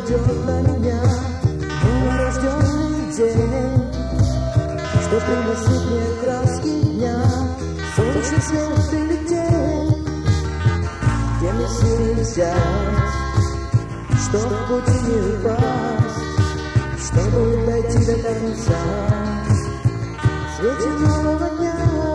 ждет на меня новорожденный день, что принесет мне краски дня, солнечный свет или тень. Где мне силы взять, чтоб в пути не упасть, чтобы дойти до конца в свете нового дня.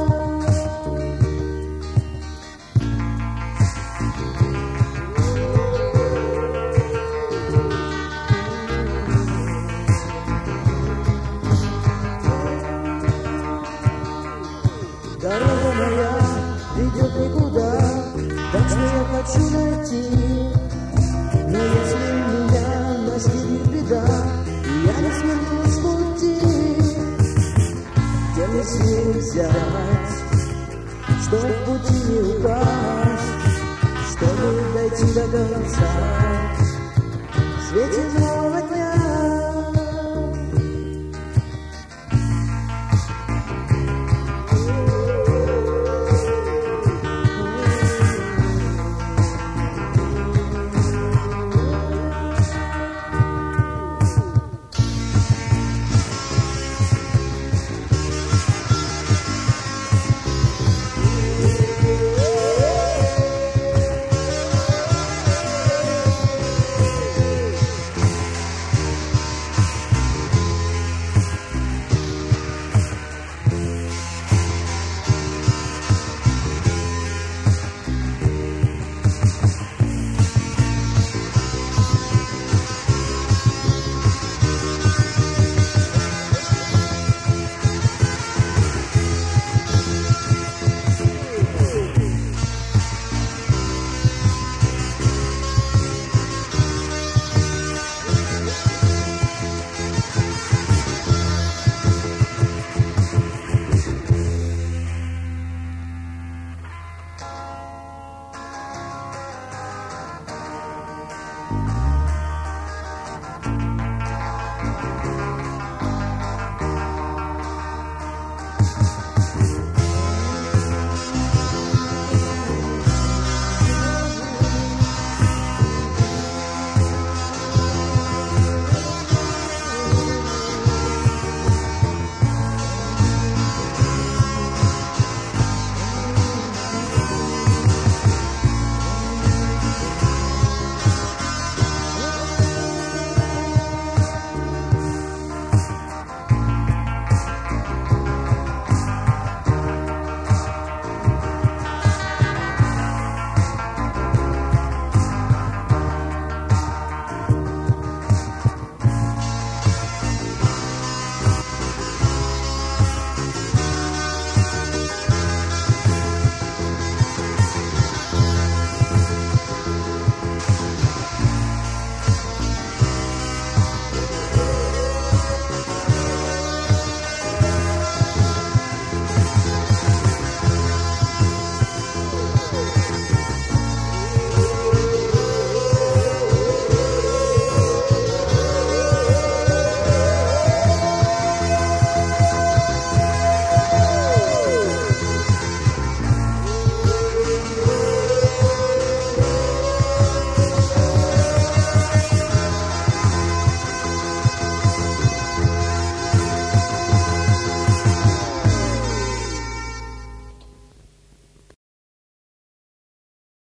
Дорога моя ведет никуда, так что я хочу найти. Но если меня настигнет беда, я не сверну с пути. Где мне силы взять, чтоб в пути не упасть, чтобы дойти до конца в свете нового